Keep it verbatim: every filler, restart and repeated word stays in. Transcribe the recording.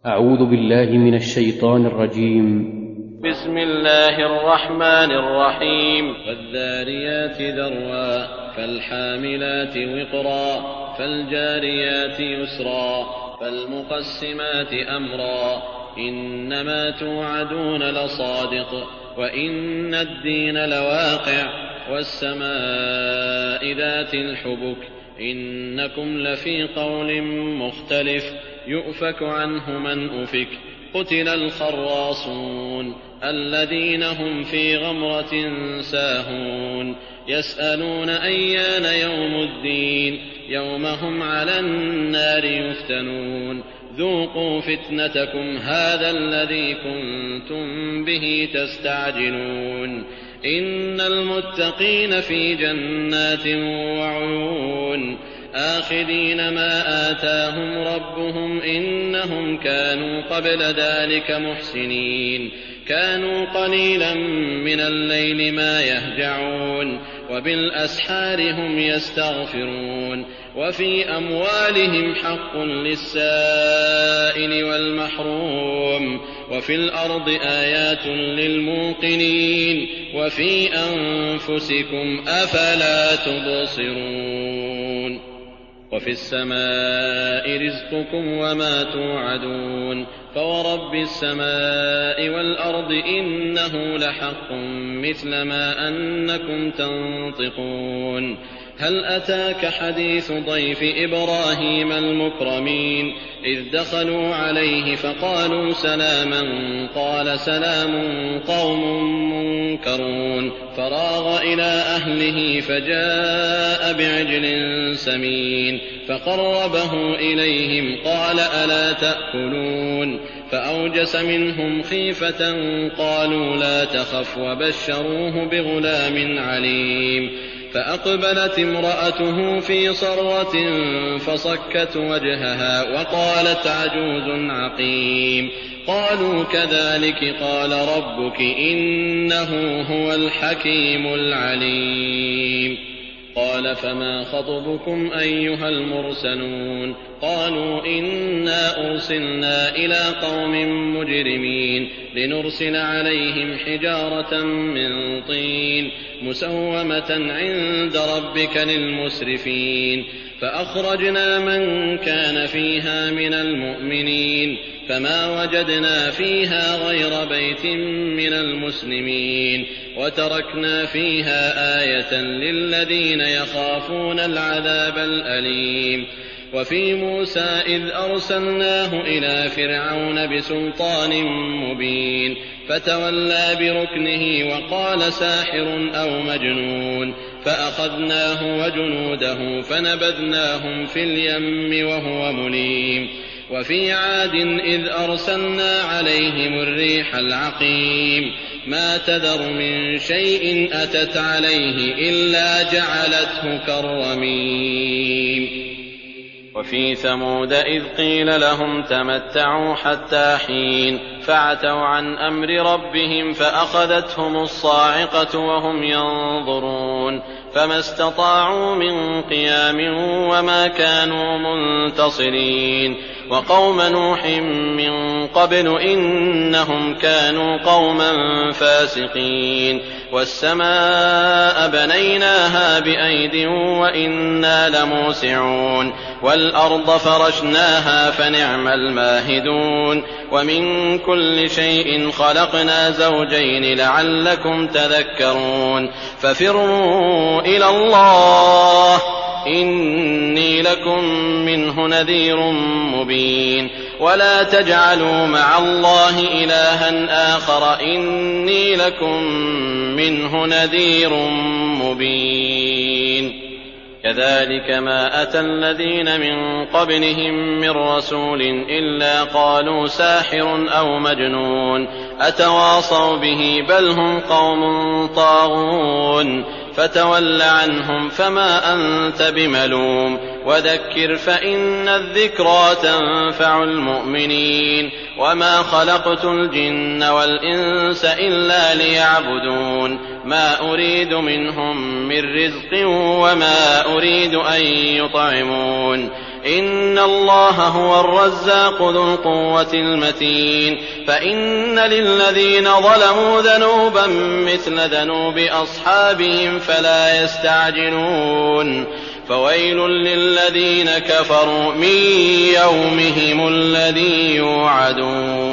أعوذ بالله من الشيطان الرجيم. بسم الله الرحمن الرحيم. والذاريات ذروا فالحاملات وقرا فالجاريات يسرا فالمقسمات أمرا إنما توعدون لصادق وإن الدين لواقع والسماء ذات الحبك إنكم لفي قول مختلف يؤفك عنه من أفك قتل الخراصون الذين هم في غمرة ساهون يسألون أيان يوم الدين يوم هم على النار يفتنون ذوقوا فتنتكم هذا الذي كنتم به تستعجلون إن المتقين في جنات وعيون آخذين ما آتاهم ربهم إنهم كانوا قبل ذلك محسنين كانوا قليلا من الليل ما يهجعون وبالأسحار هم يستغفرون وفي أموالهم حق للسائل والمحروم وفي الأرض آيات للموقنين وفي أنفسكم أفلا تبصرون وفي السماء رزقكم وما توعدون فورب السماء والأرض إنه لحق مثل ما أنكم تنطقون هل أتاك حديث ضيف إبراهيم المكرمين إذ دخلوا عليه فقالوا سلاما قال سلام قوم منكرون فراغ إلى أهله فجاء بعجل سمين فقربه إليهم قال ألا تأكلون فأوجس منهم خيفة قالوا لا تخف وبشروه بغلام عليم فأقبلت امرأته في صرة فصكت وجهها وقالت عجوز عقيم قالوا كذلك قال ربك إنه هو الحكيم العليم قال فما خطبكم أيها المرسلون قالوا إنا أرسلنا إلى قوم مجرمين لنرسل عليهم حجارة من طين مسومة عند ربك للمسرفين فأخرجنا من كان فيها من المؤمنين فما وجدنا فيها غير بيت من المسلمين وتركنا فيها آية للذين يخافون العذاب الأليم وفي موسى إذ أرسلناه إلى فرعون بسلطان مبين فتولى بركنه وقال ساحر أو مجنون فأخذناه وجنوده فنبذناهم في اليم وهو مليم وفي عاد إذ أرسلنا عليهم الريح العقيم ما تذر من شيء أتت عليه إلا جعلته كالرميم وفي ثمود إذ قيل لهم تمتعوا حتى حين فعتوا عن أمر ربهم فأخذتهم الصاعقة وهم ينظرون فما استطاعوا من قيام وما كانوا منتصرين وقوم نوح من قبل إنهم كانوا قوما فاسقين والسماء بنيناها بأيد وإنا لموسعون والأرض فرشناها فنعم الماهدون ومن كل شيء خلقنا زوجين لعلكم تذكرون ففروا إلى الله إني لكم منه نذير مبين ولا تجعلوا مع الله إلها آخر إني لكم منه نذير مبين كذلك ما أتى الذين من قبلهم من رسول إلا قالوا ساحر أو مجنون أتواصوا به بل هم قوم طاغون فتول عنهم فما أنت بملوم وذكر فإن الذكرى تنفع المؤمنين وما خلقت الجن والإنس إلا ليعبدون ما أريد منهم من رزق وما أريد أن يطعمون إن الله هو الرزاق ذو القوة المتين فإن للذين ظلموا ذنوبا مثل ذنوب أصحابهم فلا يستعجلون فويل للذين كفروا من يومهم الذي يوعدون